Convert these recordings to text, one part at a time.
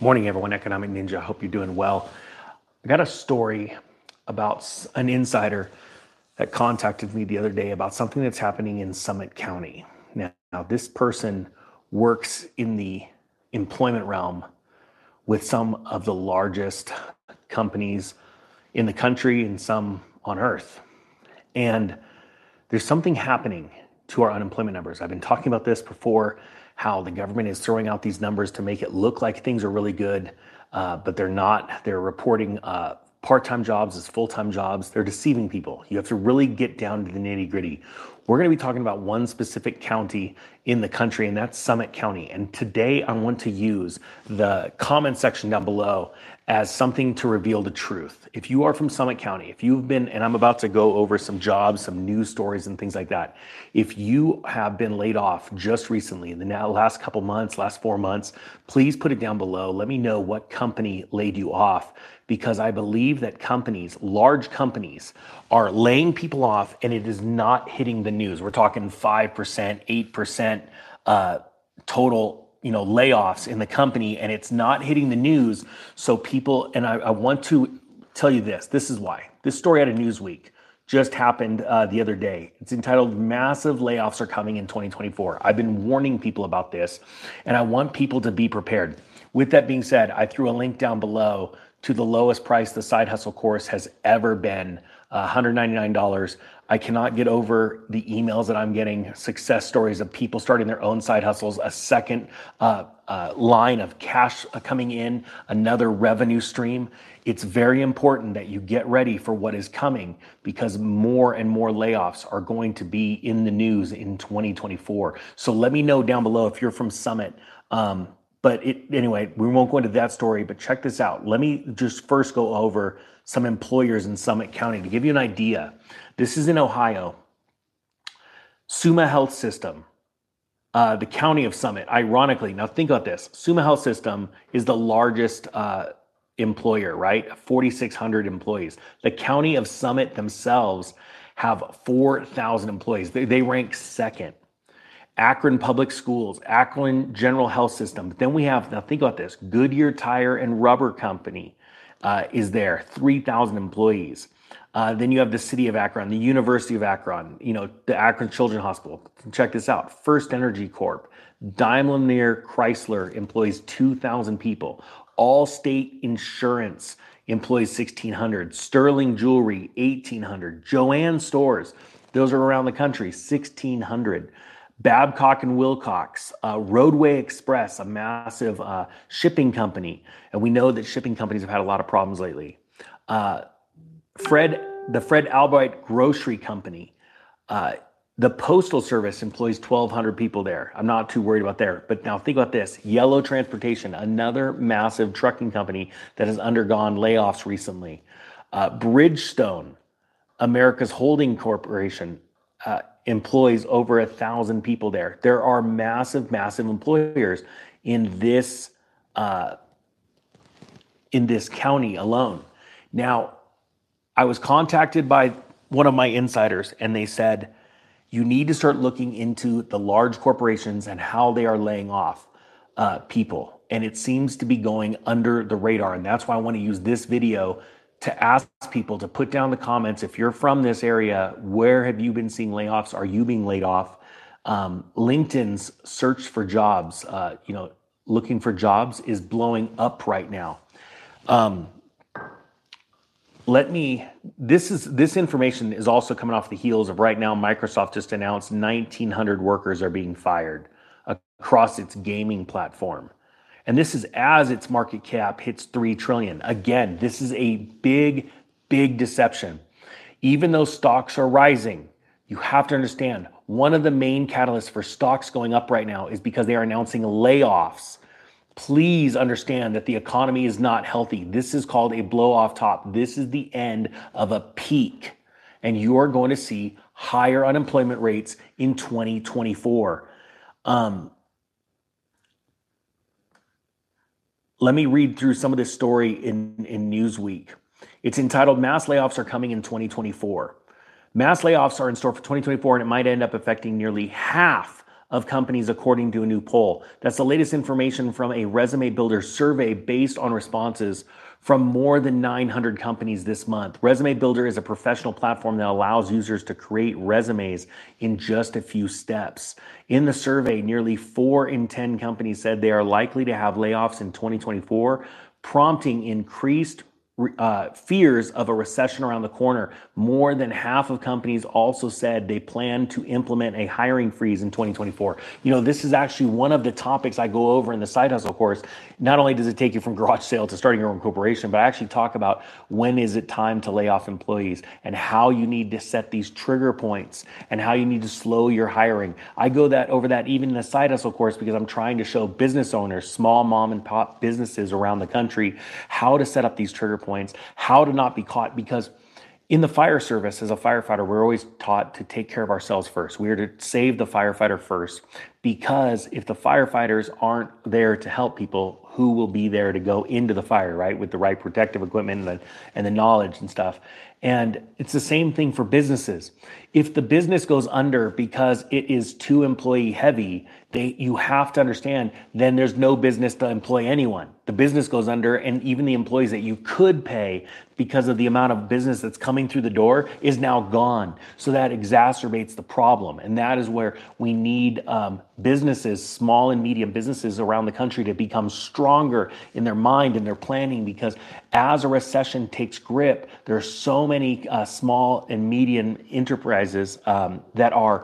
Morning, everyone. Economic Ninja. Hope you're doing well. I got a story about an insider that contacted me the other day about something that's happening in Summit County. Now, this person works in the employment realm with some of the largest companies in the country and some on earth. And there's something happening to our unemployment numbers. I've been talking about this before, how the government is throwing out these numbers to make it look like things are really good, but they're not. They're reporting part-time jobs as full-time jobs. They're deceiving people. You have to really get down to the nitty-gritty. We're going to be talking about one specific county in the country, and that's Summit County. And today I want to use the comment section down below as something to reveal the truth. If you are from Summit County, if you've been, and I'm about to go over some jobs, some news stories and things like that. If you have been laid off just recently in the last couple months, last 4 months, please put it down below. Let me know what company laid you off, because I believe that companies, large companies, are laying people off and it is not hitting the news. We're talking 5%, 8% total layoffs in the company, and it's not hitting the news. So people, and I want to tell you this is why. This story out of Newsweek just happened the other day. It's entitled "Massive Layoffs Are Coming in 2024." I've been warning people about this, and I want people to be prepared. With that being said, I threw a link down below to the lowest price the Side Hustle course has ever been, $199. I cannot get over the emails that I'm getting, success stories of people starting their own side hustles, a second line of cash coming in, another revenue stream. It's very important that you get ready for what is coming, because more and more layoffs are going to be in the news in 2024. So let me know down below if you're from Summit. Anyway, we won't go into that story, but check this out. Let me just first go over some employers in Summit County to give you an idea. This is in Ohio. Summa Health System, the county of Summit, ironically, now think about this. Summa Health System is the largest employer, right? 4,600 employees. The county of Summit themselves have 4,000 employees. They rank second. Akron Public Schools, Akron General Health System. But then we have, now think about this, Goodyear Tire and Rubber Company is there, 3,000 employees. Then you have the city of Akron, the University of Akron, the Akron Children's Hospital. Check this out. First Energy Corp, Daimler Chrysler employs 2,000 people. Allstate Insurance employs 1,600. Sterling Jewelry, 1,800. Joann Stores, those are around the country, 1,600. Babcock and Wilcox, Roadway Express, a massive shipping company. And we know that shipping companies have had a lot of problems lately. The Fred Albright Grocery Company. The Postal Service employs 1,200 people there. I'm not too worried about there. But now think about this. Yellow Transportation, another massive trucking company that has undergone layoffs recently. Bridgestone, America's Holding Corporation, employs over 1,000 people there. There are massive employers in this county alone. Now, I was contacted by one of my insiders, and they said, you need to start looking into the large corporations and how they are laying off people. And it seems to be going under the radar. And that's why I want to use this video to ask people to put down the comments. If you're from this area, where have you been seeing layoffs? Are you being laid off? LinkedIn's search for jobs, looking for jobs is blowing up right now. This information is also coming off the heels of right now, Microsoft just announced 1,900 workers are being fired across its gaming platform. And this is as its market cap hits $3 trillion. Again, this is a big deception. Even though stocks are rising, you have to understand one of the main catalysts for stocks going up right now is because they are announcing layoffs. Please understand that the economy is not healthy. This is called a blow off top. This is the end of a peak. And you are going to see higher unemployment rates in 2024. Let me read through some of this story in Newsweek. It's entitled, Mass Layoffs Are Coming in 2024. Mass layoffs are in store for 2024, and it might end up affecting nearly half of companies according to a new poll. That's the latest information from a Resume Builder survey based on responses from more than 900 companies this month. Resume Builder is a professional platform that allows users to create resumes in just a few steps. In the survey, nearly 4 in 10 companies said they are likely to have layoffs in 2024, prompting increased fears of a recession around the corner. More than half of companies also said they plan to implement a hiring freeze in 2024. This is actually one of the topics I go over in the Side Hustle course. Not only does it take you from garage sale to starting your own corporation, but I actually talk about when is it time to lay off employees and how you need to set these trigger points and how you need to slow your hiring. I go over that even in the Side Hustle course because I'm trying to show business owners, small mom and pop businesses around the country, how to set up these trigger points, how to not be caught. Because in the fire service, as a firefighter, we're always taught to take care of ourselves first. We are to save the firefighter first, because if the firefighters aren't there to help people, who will be there to go into the fire, right? With the right protective equipment and the knowledge and stuff. And it's the same thing for businesses. If the business goes under because it is too employee heavy, you have to understand, then there's no business to employ anyone. The business goes under, and even the employees that you could pay because of the amount of business that's coming through the door is now gone. So that exacerbates the problem. And that is where we need businesses, small and medium businesses around the country, to become stronger in their mind and their planning, because as a recession takes grip, there are so many small and medium enterprises that are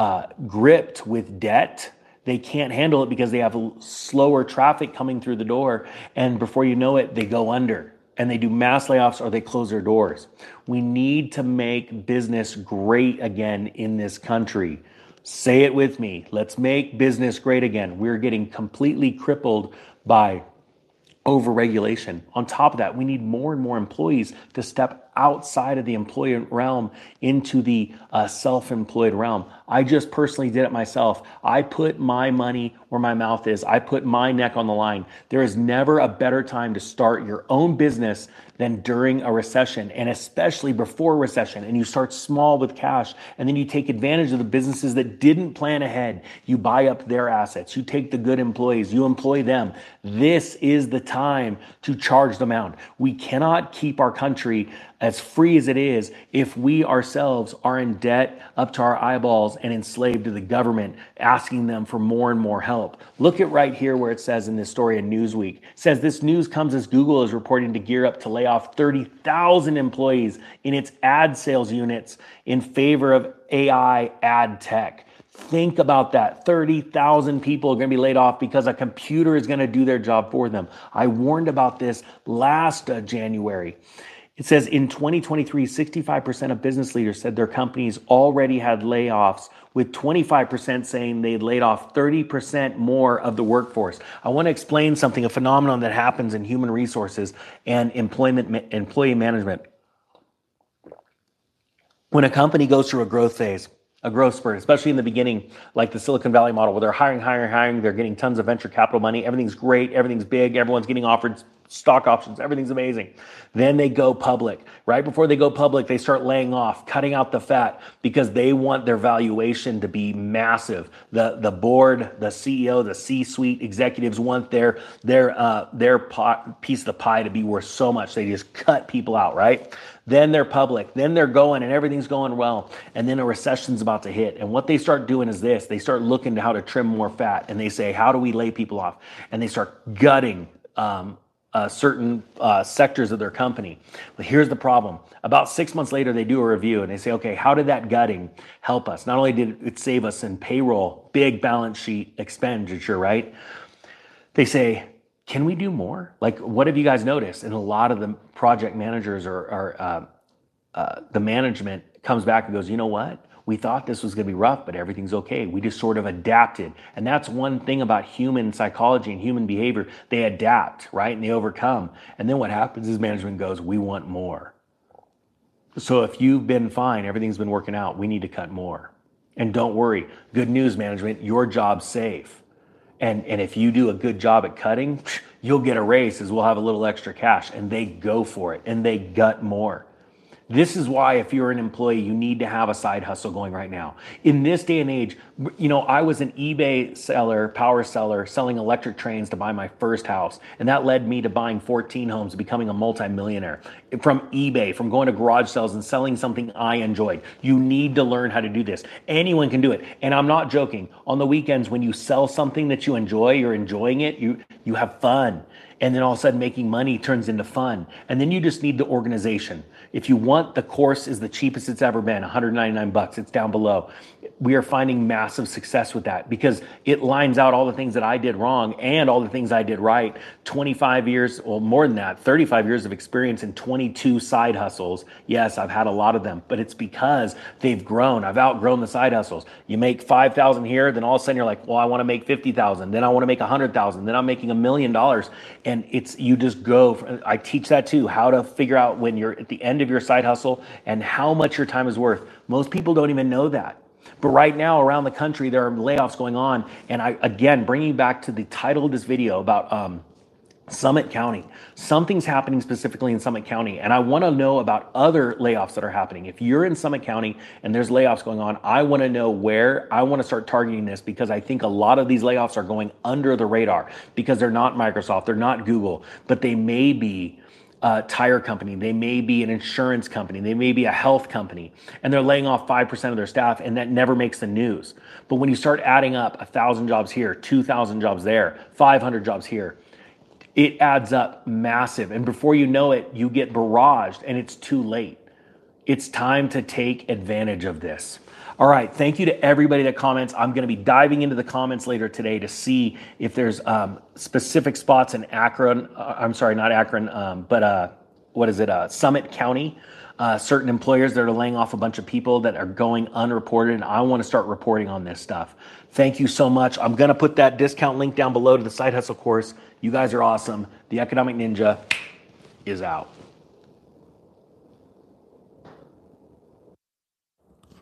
gripped with debt. They can't handle it because they have slower traffic coming through the door. And before you know it, they go under and they do mass layoffs or they close their doors. We need to make business great again in this country. Say it with me. Let's make business great again. We're getting completely crippled by overregulation. On top of that, we need more and more employees to step outside of the employee realm into the self-employed realm. I just personally did it myself. I put my money where my mouth is. I put my neck on the line. There is never a better time to start your own business than during a recession, and especially before a recession. And you start small with cash, and then you take advantage of the businesses that didn't plan ahead. You buy up their assets. You take the good employees. You employ them. This is the time to charge them out. We cannot keep our country as free as it is if we ourselves are in debt up to our eyeballs and enslaved to the government, asking them for more and more help. Look at right here where it says in this story in Newsweek. It says this news comes as Google is reporting to gear up to lay off 30,000 employees in its ad sales units in favor of AI ad tech. Think about that. 30,000 people are going to be laid off because a computer is going to do their job for them. I warned about this last January. It says in 2023, 65% of business leaders said their companies already had layoffs, with 25% saying they'd laid off 30% more of the workforce. I want to explain something, a phenomenon that happens in human resources and employee management. When a company goes through a growth phase, a growth spurt, especially in the beginning, like the Silicon Valley model, where they're hiring, they're getting tons of venture capital money, everything's great, everything's big, everyone's getting offered stock options, everything's amazing. Then they go public. Right before they go public, they start laying off, cutting out the fat, because they want their valuation to be massive. The board, the CEO, the C-suite executives want their piece of the pie to be worth so much. They just cut people out, right? Then they're public. Then they're going and everything's going well. And then a recession's about to hit. And what they start doing is this. They start looking to how to trim more fat. And they say, how do we lay people off? And they start gutting certain sectors of their company. But here's the problem. About 6 months later, they do a review and they say, okay, how did that gutting help us? Not only did it save us in payroll, big balance sheet expenditure, right? They say, can we do more? Like, what have you guys noticed? And a lot of the project managers or the management comes back and goes, you know what? We thought this was going to be rough, but everything's okay. We just sort of adapted. And that's one thing about human psychology and human behavior. They adapt, right? And they overcome. And then what happens is management goes, we want more. So if you've been fine, everything's been working out, we need to cut more. And don't worry, good news, management, your job's safe. And if you do a good job at cutting, you'll get a raise, as we'll have a little extra cash. And they go for it and they gut more. This is why, if you're an employee, you need to have a side hustle going right now. In this day and age, I was an eBay seller, power seller, selling electric trains to buy my first house. And that led me to buying 14 homes, becoming a multimillionaire from eBay, from going to garage sales and selling something I enjoyed. You need to learn how to do this. Anyone can do it. And I'm not joking. On the weekends, when you sell something that you enjoy, you're enjoying it, you have fun. And then all of a sudden making money turns into fun. And then you just need the organization. If you want, the course is the cheapest it's ever been, $199. It's down below. We are finding massive success with that because it lines out all the things that I did wrong and all the things I did right. 25 years, well, more than that, 35 years of experience in 22 side hustles. Yes, I've had a lot of them, but it's because they've grown. I've outgrown the side hustles. You make 5,000 here, then all of a sudden you're like, well, I want to make 50,000. Then I want to make 100,000. Then I'm making $1 million. And you just go. I teach that too, how to figure out when you're at the end of your side hustle and how much your time is worth. Most people don't even know that. But right now around the country, there are layoffs going on. And again, bringing back to the title of this video about Summit County. Something's happening specifically in Summit County, and I want to know about other layoffs that are happening. If you're in Summit County and there's layoffs going on, I want to know where. I want to start targeting this because I think a lot of these layoffs are going under the radar because they're not Microsoft, they're not Google, but they may be a tire company, they may be an insurance company, they may be a health company, and they're laying off 5% of their staff, and that never makes the news. But when you start adding up 1,000 jobs here, 2,000 jobs there, 500 jobs here, it adds up massive. And before you know it, you get barraged and it's too late. It's time to take advantage of this. All right. Thank you to everybody that comments. I'm going to be diving into the comments later today to see if there's specific spots in Akron. I'm sorry, not Akron, but Summit County. Certain employers that are laying off a bunch of people that are going unreported, and I want to start reporting on this stuff. Thank you so much. I'm going to put that discount link down below to the Side Hustle course. You guys are awesome. The Economic Ninja is out.